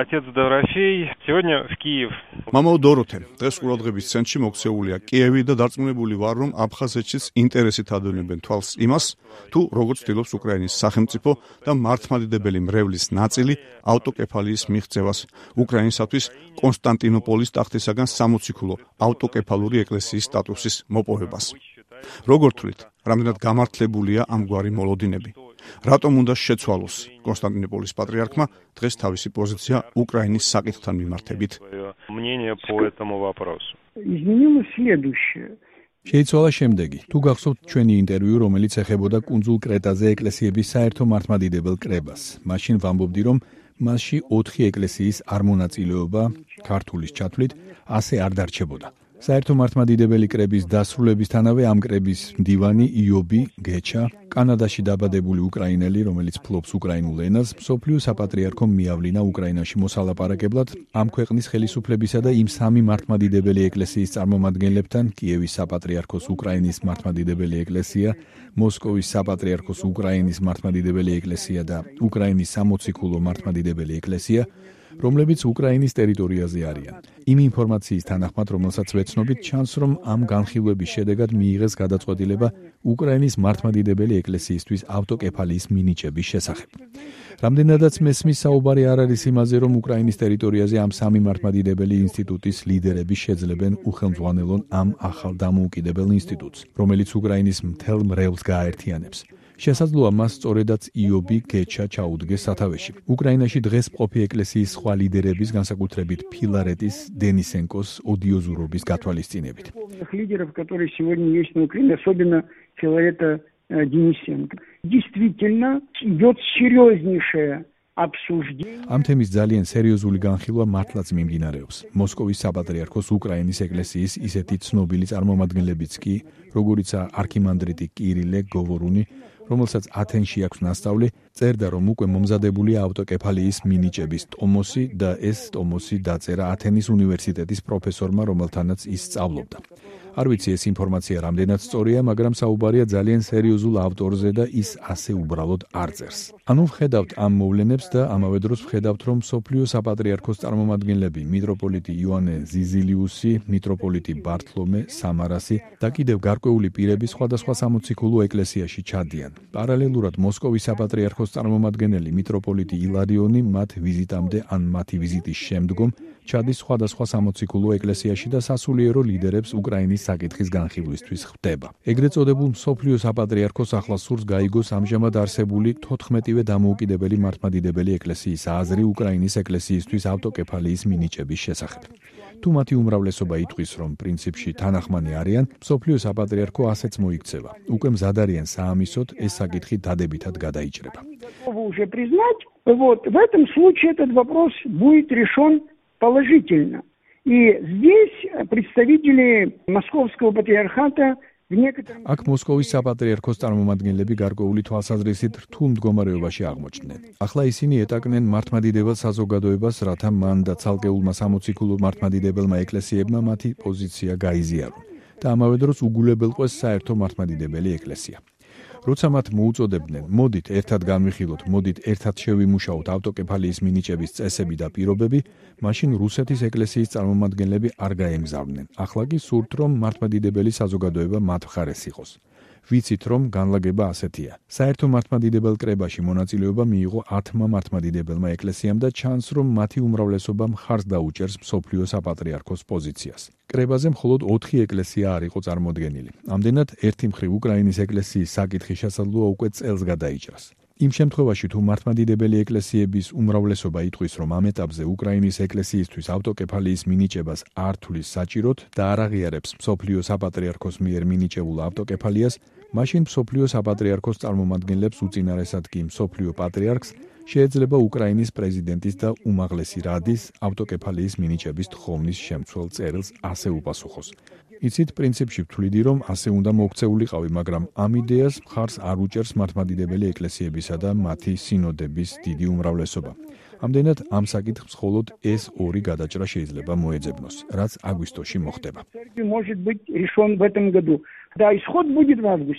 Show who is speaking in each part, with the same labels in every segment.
Speaker 1: Отец Дорофей. Сегодня в Киев.
Speaker 2: Мамაო დოროთე, დღეს ყურადღების ცენტრში მოქცეულია კიევი და დარწმუნებული ვარ, რომ აფხაზეთშიც ინტერესით ადევნებენ თვალს იმას, თუ როგორ ცდილობს უკრაინის სახელმწიფო და მართლმადიდებელი მრევლის ნაწილი ავტოკეფალიის მიღწევას უკრაინისათვის კონსტანტინოპოლის ტახტისაგან 60 ქულო ავტოკეფალური ეკლესიის სტატუსის მოპოვებას. Როგორ თვლით, რამდენად გამართლებულია ამგვარი მოლოდინები? Რატომ უნდა შეცვალოს კონსტანტინოპოლის პატრიარქმა დღეს თავისი პოზიცია უკრაინის საკითხთან მიმართებით?
Speaker 1: Мнение по этому вопросу.
Speaker 3: Изменилось следующее.
Speaker 4: შეიცვალა შემდეგი. თუ გახსოვთ ჩვენი ინტერვიუ, რომელიც ეხებოდა კუნძულ კრეტაზე ეკლესიების საერთო მართლმადიდებელ კრებას, მაშინ ვამბობდი, რომ მასში 4 ეკლესიის არ მონაწილეობა ქართულის ჩათვლით ასე არ დარჩებოდა. საერთო მართლმადიდებელი კრების დასრულებისთანავე ამ კრების მდივანი იობი გეჩა, კანადაში დაბადებული უკრაინელი, რომელიც ფლობს უკრაინულ ენას, მსოფლიო საპატრიარქომ მიავლინა უკრაინაში მოსალაპარაკებლად ამ ქვეყნის ხელისუფლებისა და იმ 3 მართლმადიდებელი ეკლესიის წარმომადგენლებთან, კიევის საპატრიარქოს უკრაინის მართლმადიდებელი ეკლესია, მოსკოვის საპატრიარქოს უკრაინის მართლმადიდებელი ეკლესია და უკრაინის 60 ქულო მართლმადიდებელი ეკლესია, რომლებიც უკრაინის ტერიტორიაზე არიან. იმ ინფორმაციის თანახმად, რომელსაც ვეცნობით, ჩანს, რომ ამ განხილვების შედეგად მიიღეს გადაწყვეტილება უკრაინის მართლმადიდებელი ეკლესიისთვის ავტოკეფალიის მინიჭების შესახებ. რამდენადაც მესმის საუბარი არ არის იმაზე, რომ უკრაინის ტერიტორიაზე ამ 3 მართლმადიდებელი ინსტიტუტის ლიდერები შეძლებენ უხელმძღვანელონ ამ ახალ დამოუკიდებელ ინსტიტუტს, რომელიც უკრაინის მთელ მრევლს გააერთიანებს. შესაძლოა მას სწორედაც იობი გეჩა ჩაუდგეს სათავეში. უკრაინაში დღეს მყოფი ეკლესიის სხვა ლიდერების, განსაკუთრებით ფილარეტის, დენისენკოს ოდიოზურობის გათვალისწინებით.
Speaker 3: Лидеров, которые сегодня есть на Украине, особенно Филарета Денисенко. Действительно, идет серьезнейшее обсуждение.
Speaker 4: ამ თემის ძალიან სერიოზული განხილვა მართლაც მიმდინარეობს. მოსკოვის საპატრიარქოს უკრაინის ეკლესიის ისეთი ცნობილი წარმომადგენლებიც კი, როგორიცაა არქიმანდრიტი კირილე გოვორუნი, რომელსაც ათენში აქვს ნასწავლი, წერდა, რომ უკვე მომზადებულია ავტოკეფალიის მინიჭების ტომოსი და ეს ტომოსი დაწერა ათენის უნივერსიტეტის პროფესორმა, რომელთანაც ის სწავლობდა. არ ვიცი ეს ინფორმაცია რამდენად სწორია, მაგრამ საუბარია ძალიან სერიოზულ ავტორზე და ის ასე უბრალოდ არ წერს. ანუ ვხედავთ ამ მოვლენებს და ამავე დროს ვხედავთ, რომ მსოფლიო საპატრიარქოს წარმომადგენლები, მიტროპოლიტი იოანე ზიზილიუსი, მიტროპოლიტი ბართლომე სამარასი და კიდევ გარკვეული პირები სხვადასხვა 60 ქულო ეკლესიაში ჩადიან. პარალელურად მოსკოვის საპატრიარქოს წარმომადგენელი მიტროპოლიტი ილარიონი მათ ვიზიტამდე ან მათი ვიზიტის შემდგომ ჩადის სხვადასხვა 60 ქულო ეკლესიაში და სასულიერო ლიდერებს უკრაინის საკითხის განხილვისთვის ხვდება. ეგრეთ წოდებულ მსოფლიო საპატრიარქოს ახალ სურს გაიგოს ამჟამად არსებული 14-ვე დამოუკიდებელი მართლმადიდებელი ეკლესიის აზრი უკრაინის ეკლესიისთვის ავტოკეფალიის მინიჭების შესახებ. თუ მათი უმრავლესობა იტყვის, რომ პრინციპში თანახმანი არიან, მსოფლიო საპატრიარქო ასეც მოიქცევა. უკვე მზად არიან საამისოდ ეს საკითხი დადებითად გადაიჭრება.
Speaker 3: Уже признать, вот в этом случае этот вопрос будет решен положительно. И здесь представители Московского патриархата
Speaker 4: აქ მოსკოვის საპატრიარქოს წარმომადგენლები გარკვეული თვალსაზრისით რთულ მდგომარეობაში აღმოჩნდნენ. ახლა ისინი ეტაკნენ მართლმადიდებელ საზოგადოებას, რათა მან და ცალკეულმა 60 ქულო მართლმადიდებელმა ეკლესიებმა მათი პოზიცია გაიზიარონ და ამავე დროს უგულებელყვეს საერთო მართლმადიდებელი ეკლესია. როცა მათ მოუწოდებდნენ, მოდით ერთად განვიხილოთ, მოდით ერთად შევიმუშაოთ ავტოკეფალიის მინიჭების წესები და პირობები, მაშინ რუსეთის ეკლესიის წარმომადგენლები არ გაემგზავრნენ. ახლა კი სურთ, რომ მართლმადიდებელი საზოგადოება მათ მხარეს იყოს. ვიცით, რომ განლაგება ასეთია. საერთო მართლმადიდებელ კრებაში მონაწილეობა მიიღო 10 მართლმადიდებელმა ეკლესიამ და ჩანს, რომ მათი უმრავლესობა მხარს დაუჭერს მსოფლიო საპატრიარქოს პოზიციას. კრებაზე მხოლოდ 4 ეკლესია არ იყო წარმოდგენილი. ამდენად ერთი მხრივ უკრაინის ეკლესიის საკითხი შესაძლოა უკვე წელს გადაიჭრას. იმ შემთხვევაში, თუ მართლმადიდებელი ეკლესიების უმრავლესობა იტყვის, რომ ამ ეტაპზე უკრაინის ეკლესიისთვის ავტოკეფალიის მინიჭებას არ თulis საჭიროდ და არ აღიარებს მსოფლიო საპატრიარქოს მიერ მინიჭებულ ავტოკეფალიას, მაშინ მსოფლიო საპატრიარქოს წარმომადგენლებს უწინარესად კი მსოფლიო პატრიარქს შეიძლება უკრაინის პრეზიდენტის და უმაღლესი რადის ავტოკეფალიის მინიჭების თხოვნის შემცველ წერილს ასე უპასუხოს. იცით, პრინციპში ვთვლიდი, რომ ასე უნდა მოქცეულიყავი, მაგრამ ამ იდეას მხარს არ უჭერს მართლმადიდებელი ეკლესიებისა და მათი სინოდების დიდი უმრავლესობა. ამდენად ამ საკითხს მხოლოდ ეს ორი გადაჭრა შეიძლება მოეძებნოს, რაც აგვისტოში მოხდება.
Speaker 3: Может быть решен в этом году. Да, исход будет в августе.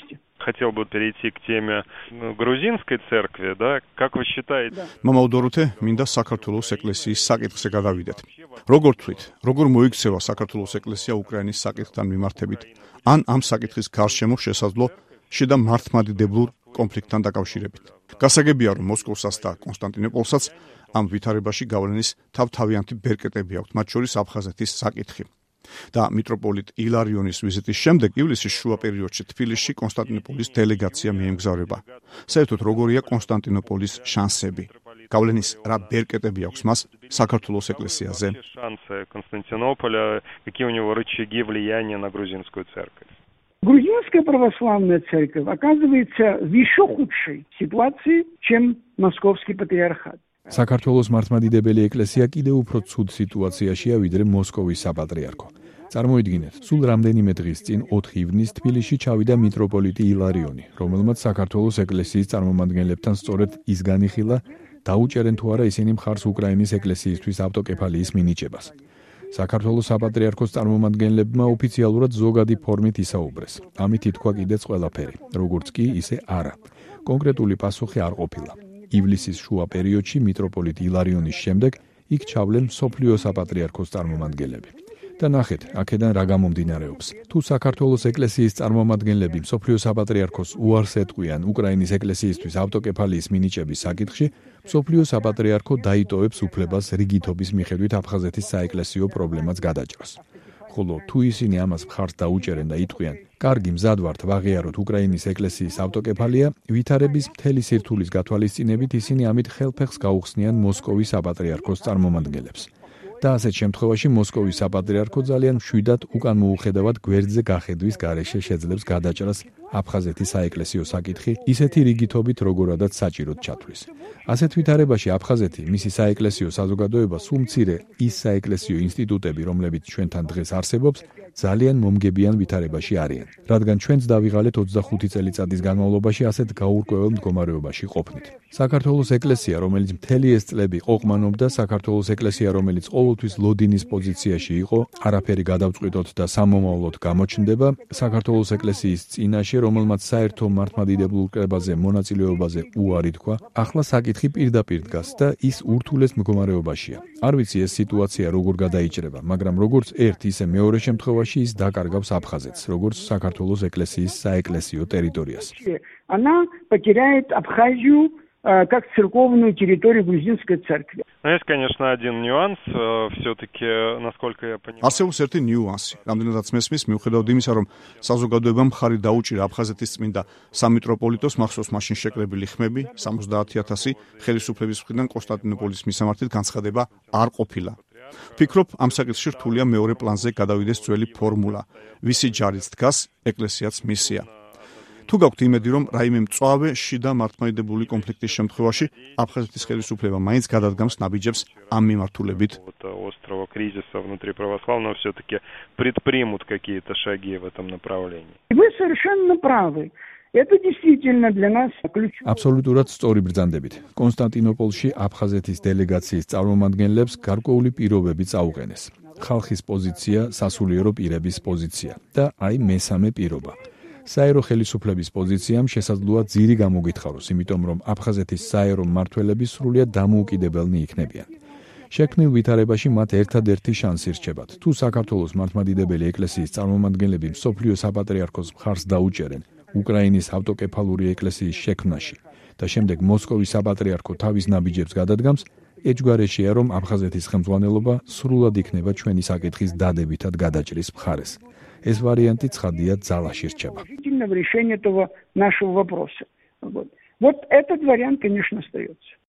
Speaker 1: Хотел бы перейти к теме грузинской церкви, да? Как вы считаете?
Speaker 2: მამაო დოროთე, მინდა საქართველოს ეკლესიის საკითხზე გადავიდეთ. როგორ თქვით, როგორ მოიქცევა საქართველოს ეკლესია უკრაინის საკითხთან მიმართებით? ან ამ საკითხის გარშემო შესაძლო შიდა მართლმადიდებლურ კონფლიქტთან დაკავშირებით? გასაგებია, რომ მოსკოვსაც და კონსტანტინოპოლსაც ამ ვითარებაში გავლენის თავთავიანთი ბერკეტები აქვთ, მათ შორის აფხაზეთის საკითხი. და მიტროპოლიტ ილარიონის ვიზიტის შემდეგ ივლისის შუა პერიოდში თბილისში კონსტანტინოპოლის დელეგაცია მიემგზავრება. საერთოდ როგორია კონსტანტინოპოლის შანსები? გავლენის რა ბერკეტები აქვს მას საქართველოს ეკლესიაზე?
Speaker 1: Шансы Константинополя, какие у него рычаги влияния на грузинскую церковь?
Speaker 3: Грузинская православная церковь оказывается в еще худшей ситуации, чем Московский патриархат.
Speaker 4: საქართველოს მართლმადიდებელი ეკლესია კიდევ უფრო ცუდ სიტუაციაშია, ვიდრე მოსკოვის საპატრიარქო. წარმოიდგინეთ, სულ რამდენიმე დღის წინ 4 ივნისს თბილისში ჩავიდა მიტროპოლიტი ილარიონი, რომელმაც საქართველოს ეკლესიის წარმომადგენლებთან სწორედ ის განიხილა, დაუჭერენ თუ არა ისინი მხარს უკრაინის ეკლესიისთვის ავტოკეფალიის მინიჭებას. საქართველოს საპატრიარქოს წარმომადგენლებმა ოფიციალურად ზოგადი ფორმით ისაუბრეს. ამით ითქვა კიდეც ყველაფერი, როგორც კი ისე არა. კონკრეტული პასუხი არ ყოფილა. ივლისის შუა პერიოდში მიტროპოლიტ ილარიონის შემდეგ იქ ჩავლენ მსოფლიო საპატრიარქოს წარმომადგენლები. და ნახეთ, აქედან რა გამომდინარეობს. თუ საქართველოს ეკლესიის წარმომადგენლები მსოფლიო საპატრიარქოს უარს ეტყვიან უკრაინის ეკლესიისთვის ავტოკეფალიის მინიჭების საკითხში, მსოფლიო საპატრიარქო დაიტოვებს უფლებას რიგითობის მიხედვით აფხაზეთის საეკლესიო პრობლემას გადაჭრას. ხოლო თუ ისინი ამას მხარს დაუჭერენ და იტყვიან, კარგი მზად ვართ ვაღიაროთ უკრაინის ეკლესიის ავტოკეფალია, ვითარების მთელი სირთულის გათვალისწინებით ისინი ამით ხელფეხს გაუხსნიან მოსკოვის საპატრიარქოს წარმომადგენლებს. და ასეთ შემთხვევაში მოსკოვის საპატრიარქო ძალიან მშვიდად უკან მოუხედავად გვერდზე გახედვის გარეშე შეძლებს გადაჭრას აფხაზეთის საეკლესიო საკითხი ისეთი რიგითობით, როგორადაც საჭიროდ ჩათვლის. ასეთ ვითარებაში აფხაზეთი, მისი საეკლესიო საზოგადოება, სულ მცირე ის საეკლესიო ინსტიტუტები, რომლებიც ჩვენთან დღეს არსებობს, ძალიან მომგებიან ვითარებაში არიან. რადგან ჩვენც დავიღალეთ 25 წელიწადის განმავლობაში ასეთ გაურკვეველ მდგომარეობაში ყოფნით. საქართველოს ეკლესია, რომელიც მთელი ეს წლები ყოყმანობდა, საქართველოს ეკლესია, რომელიც ყოველთვის ლოდინის პოზიციაში იყო, არაფერი გადავწყვიტოთ და სამომავლოდ გამოჩნდება, საქართველოს ეკლესიის წინაშე, რომელმაც საერთო მართლმადიდებულ კრებაზე მონაწილეობაზე უარი თქვა, ახლა საკითხი პირდაპირ დგას და ის ურთულეს მდგომარეობაშია. არ ვიცი ეს სიტუაცია როგორ გადაიჭრება, მაგრამ როგორც ერთ ისე მეორე შემთხვევაში ის დაკარგავს აფხაზეთს, როგორც საქართველოს ეკლესიის საეკლესიო ტერიტორიას.
Speaker 3: Она потеряет Абхазию как церковную территорию грузинской церкви.
Speaker 1: Но есть, конечно, один нюанс, все-таки, насколько я понимаю.
Speaker 2: არსებობს ერთი ნიუანსი, რამდენადაც მესმის, მიუხედავად იმისა, რომ საზოგადოებამ მხარი დაუჭირა აფხაზეთის წმინდა სამიტროპოლიტოს, მახსოვს მაშინ შეკრებილი ხმები, 70,000 ხელისუფლების მხრიდან კონსტანტინოპოლის მისამართით განცხადება არ ყოფილა. ვფიქრობ, ამ საკითხში რთულია მეორე პლანზე გადავიდეს ძველი ფორმულა, ვისი ჯარიც დგას, ეკლესიაც მისია. თუ გაქვთ იმედი, რომ რაიმე მწვავე შიდა მართლმადიდებლური კონფლიქტის შემთხვევაში აფხაზეთის ხელისუფლება მაინც გადადგამს ნაბიჯებს ამ მიმართულებით.
Speaker 1: Острого кризиса внутри православного все-таки предпримут какие-то шаги в этом направлении.
Speaker 3: Вы совершенно правы. Это действительно для нас ключ.
Speaker 4: Აბსოლუტურად სწორი ბრძანდებით. კონსტანტინოპოლში აფხაზეთის დელეგაციის წარმომადგენლებს გარკვეული პირობები წაუყენეს. ხალხის პოზიცია, სასულიერო პირების პოზიცია და აი მესამე პირობა. საერო ხელისუფლების პოზიციამ შესაძლოა ძირი გამოგითხაროს, იმიტომ რომ აფხაზეთის საერო მმართველები სრულიად დამოუკიდებელნი იქნებიან. შექმნილ ვითარებაში მათ ერთადერთი შანსი რჩებათ. თუ საქართველოს მართლმადიდებელი ეკლესიის წარმომადგენლები მსოფლიო საპატრიარქოს მხარს დაუჭერენ უკრაინის ავტოკეფალური ეკლესიის შექმნაში და შემდეგ მოსკოვის საპატრიარქო თავის ნაბიჯებს გადადგამს, ეჭვგარეშეა, რომ აფხაზეთის ხელმძღვანელობა სრულად იქნება ჩვენი საკითხის დადებითად გადაჭრის მხარეს. ეს ვარიანტი ცხადია ძალაში რჩება.
Speaker 3: В решении этого нашего вопроса. Вот этот вариант, конечно, остается.